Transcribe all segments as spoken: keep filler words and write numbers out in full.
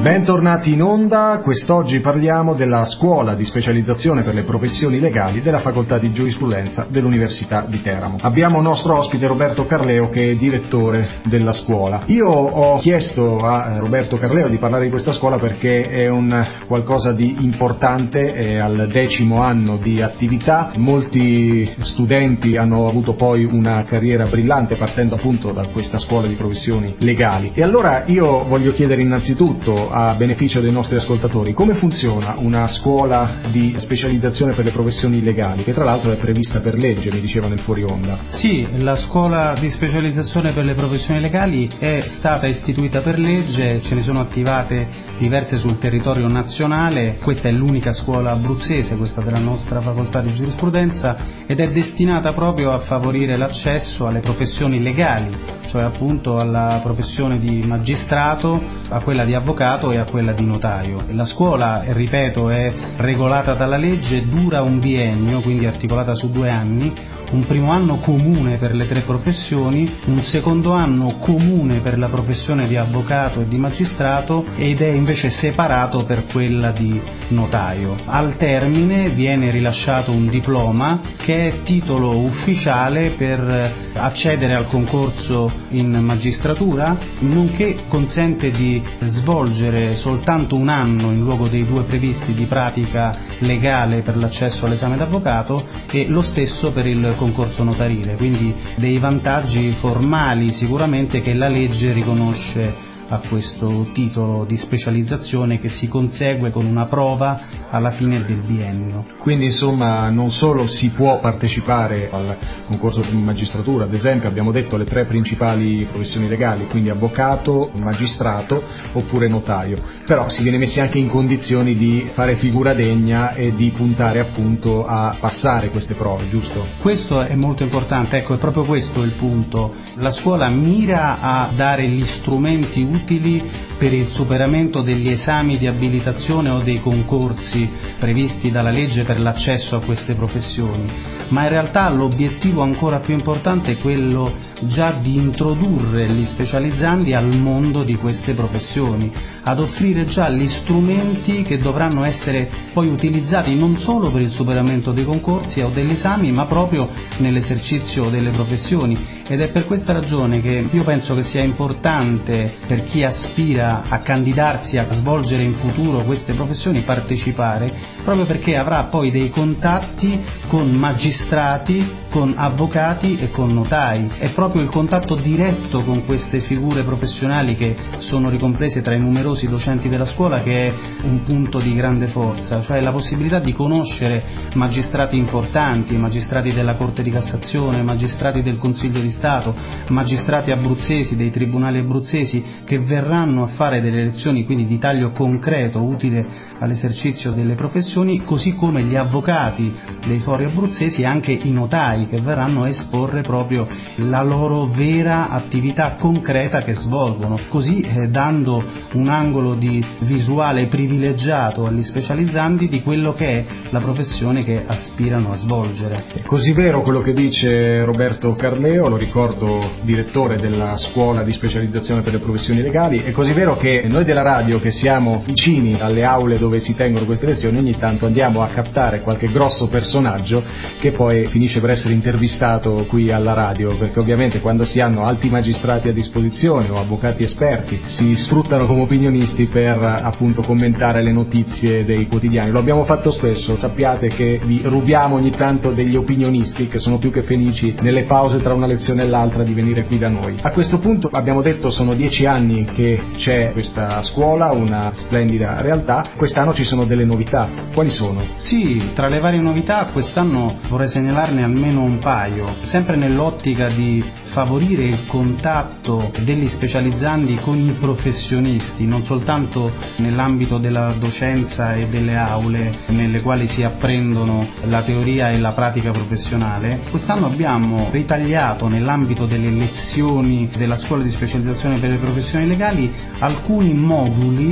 Bentornati in onda, quest'oggi parliamo della scuola di specializzazione per le professioni legali della Facoltà di Giurisprudenza dell'Università di Teramo. Abbiamo nostro ospite Roberto Carleo, che è direttore della scuola. Io ho chiesto a Roberto Carleo di parlare di questa scuola perché è un qualcosa di importante, è al decimo anno di attività, molti studenti hanno avuto poi una carriera brillante partendo appunto da questa scuola di professioni legali. E allora io voglio chiedere innanzitutto, a beneficio dei nostri ascoltatori, come funziona una scuola di specializzazione per le professioni legali, che tra l'altro è prevista per legge, mi diceva nel fuori onda. Sì, la scuola di specializzazione per le professioni legali è stata istituita per legge, ce ne sono attivate diverse sul territorio nazionale, questa è l'unica scuola abruzzese, questa della nostra facoltà di giurisprudenza, ed è destinata proprio a favorire l'accesso alle professioni legali, cioè appunto alla professione di magistrato, a quella di avvocato e a quella di notaio. La scuola, ripeto, è regolata dalla legge, dura un biennio, quindi articolata su due anni, un primo anno comune per le tre professioni, un secondo anno comune per la professione di avvocato e di magistrato ed è invece separato per quella di notaio. Al termine viene rilasciato un diploma che è titolo ufficiale per accedere al concorso in magistratura, nonché consente di svolgere soltanto un anno in luogo dei due previsti di pratica legale per l'accesso all'esame d'avvocato e lo stesso per il concorso notarile, quindi dei vantaggi formali sicuramente che la legge riconosce a questo titolo di specializzazione che si consegue con una prova alla fine del biennio. Quindi insomma non solo si può partecipare al concorso di magistratura, ad esempio abbiamo detto le tre principali professioni legali, quindi avvocato, magistrato oppure notaio, però si viene messi anche in condizioni di fare figura degna e di puntare appunto a passare queste prove, giusto? Questo è molto importante, ecco, è proprio questo il punto. La scuola mira a dare gli strumenti utili per il superamento degli esami di abilitazione o dei concorsi previsti dalla legge per l'accesso a queste professioni, ma in realtà l'obiettivo ancora più importante è quello già di introdurre gli specializzandi al mondo di queste professioni, ad offrire già gli strumenti che dovranno essere poi utilizzati non solo per il superamento dei concorsi o degli esami, ma proprio nell'esercizio delle professioni. Ed è per questa ragione che io penso che sia importante per chi aspira a candidarsi a svolgere in futuro queste professioni partecipare, proprio perché avrà poi dei contatti con magistrati, con avvocati e con notai. È proprio il contatto diretto con queste figure professionali che sono ricomprese tra i numerosi docenti della scuola che è un punto di grande forza, cioè la possibilità di conoscere magistrati importanti, magistrati della Corte di Cassazione, magistrati del Consiglio di Stato, magistrati abruzzesi, dei tribunali abruzzesi, che verranno a fare delle lezioni quindi di taglio concreto utile all'esercizio delle professioni, così come gli avvocati dei fori abruzzesi e anche i notai che verranno a esporre proprio la loro vera attività concreta che svolgono, così eh, dando un angolo di visuale privilegiato agli specializzandi di quello che è la professione che aspirano a svolgere. È così vero quello che dice Roberto Carleo, lo ricordo direttore della scuola di specializzazione per le professioni legali, è così vero che noi della radio, che siamo vicini alle aule dove si tengono queste lezioni, ogni tanto andiamo a captare qualche grosso personaggio che poi finisce per essere intervistato qui alla radio, perché ovviamente quando si hanno alti magistrati a disposizione o avvocati esperti si sfruttano come opinionisti per appunto commentare le notizie dei quotidiani. Lo abbiamo fatto spesso, sappiate che vi rubiamo ogni tanto degli opinionisti che sono più che felici nelle pause tra una lezione e l'altra di venire qui da noi. A questo punto abbiamo detto sono dieci anni che c'è questa scuola, una splendida realtà. Quest'anno ci sono delle novità, quali sono? Sì, tra le varie novità quest'anno vorrei segnalarne almeno un paio, sempre nell'ottica di favorire il contatto degli specializzandi con i professionisti, non soltanto nell'ambito della docenza e delle aule nelle quali si apprendono la teoria e la pratica professionale. Quest'anno abbiamo ritagliato nell'ambito delle lezioni della scuola di specializzazione per le professioni legali alcuni moduli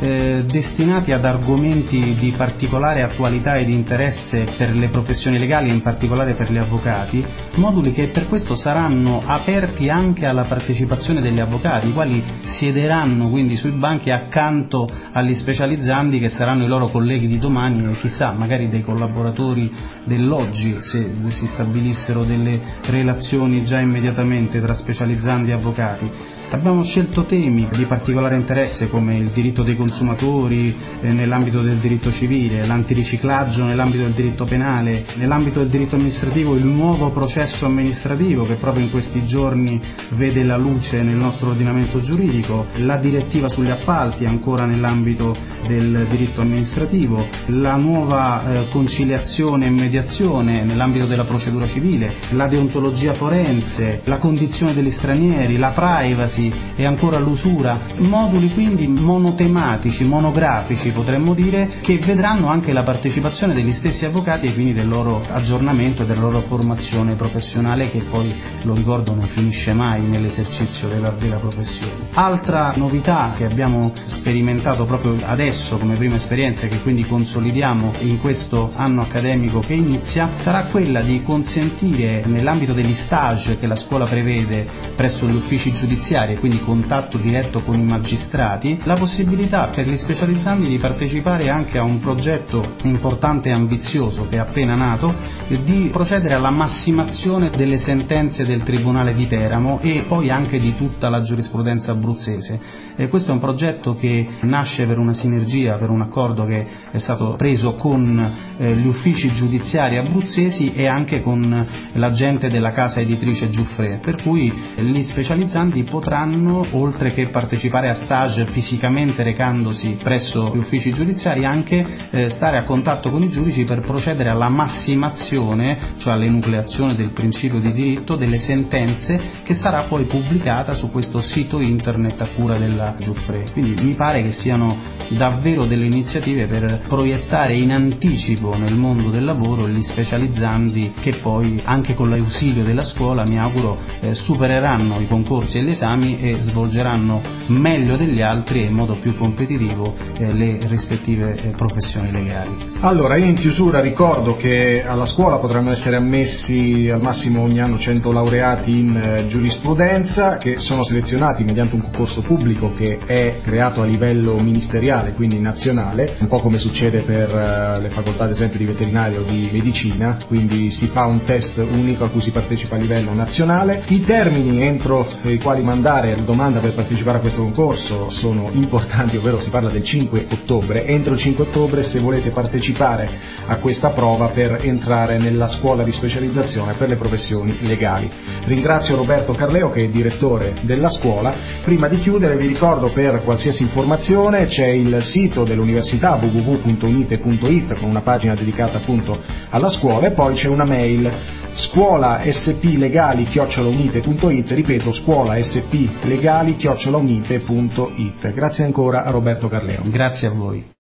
eh, destinati ad argomenti di particolare attualità ed interesse per le professioni legali, in particolare per gli avvocati, moduli che per questo saranno aperti anche alla partecipazione degli avvocati, i quali siederanno quindi sui banchi accanto agli specializzandi che saranno i loro colleghi di domani e chissà, magari dei collaboratori dell'oggi, se si stabilissero delle relazioni già immediatamente tra specializzandi e avvocati. Abbiamo scelto temi di particolare interesse come il diritto dei consumatori eh, nell'ambito del diritto civile, l'antiriciclaggio nell'ambito del diritto penale, nell'ambito del diritto amministrativo il nuovo processo amministrativo che proprio in questi giorni vede la luce nel nostro ordinamento giuridico, la direttiva sugli appalti ancora nell'ambito del diritto amministrativo, la nuova eh, conciliazione e mediazione nell'ambito della procedura civile, la deontologia forense, la condizione degli stranieri, la privacy e ancora l'usura, moduli quindi monotematici, monografici potremmo dire, che vedranno anche la partecipazione degli stessi avvocati ai fini del loro aggiornamento e della loro formazione professionale, che poi, lo ricordo, non finisce mai nell'esercizio della, della professione. Altra novità che abbiamo sperimentato proprio adesso come prima esperienza, che quindi consolidiamo in questo anno accademico che inizia, sarà quella di consentire, nell'ambito degli stage che la scuola prevede presso gli uffici giudiziari, e quindi contatto diretto con i magistrati, la possibilità per gli specializzandi di partecipare anche a un progetto importante e ambizioso che è appena nato, di procedere alla massimazione delle sentenze del Tribunale di Teramo e poi anche di tutta la giurisprudenza abruzzese. E questo è un progetto che nasce per una sinergia, per un accordo che è stato preso con eh, gli uffici giudiziari abruzzesi e anche con la gente della casa editrice Giuffre, per cui gli specializzandi potranno, oltre che partecipare a stage fisicamente recandosi presso gli uffici giudiziari, anche eh, stare a contatto con i giudici per procedere alla massimazione, cioè all'enucleazione del principio di diritto delle sentenze, che sarà poi pubblicata su questo sito internet a cura della Giuffre. Quindi mi pare che siano davvero delle iniziative per proiettare in anticipo nel mondo del lavoro gli specializzandi, che poi anche con l'ausilio della scuola, mi auguro, eh, supereranno i concorsi e gli esami e svolgeranno meglio degli altri e in modo più competitivo eh, le rispettive eh, professioni legali. Allora, io in chiusura ricordo che alla scuola potranno essere ammessi al massimo ogni anno cento laureati in eh, giurisprudenza, che sono selezionati mediante un concorso pubblico che è creato a livello ministeriale, quindi nazionale, un po' come succede per eh, le facoltà ad esempio di veterinario o di medicina, quindi si fa un test unico a cui si partecipa a livello nazionale. I termini entro i quali mandare la domanda per partecipare a questo concorso sono importanti, ovvero si parla del cinque ottobre. Entro il cinque ottobre, se volete partecipare a questa prova per entrare nella scuola di specializzazione per le professioni legali. Ringrazio Roberto Carleo, che è direttore della scuola. Prima di chiudere vi ricordo, per qualsiasi informazione c'è il sito dell'università w w w punto unite punto i t con una pagina dedicata appunto alla scuola, e poi c'è una mail scuola splegali chiocciola unite punto i t, ripeto scuola splegali chiocciola unite punto i t. Grazie ancora a Roberto Carleo. Grazie a voi.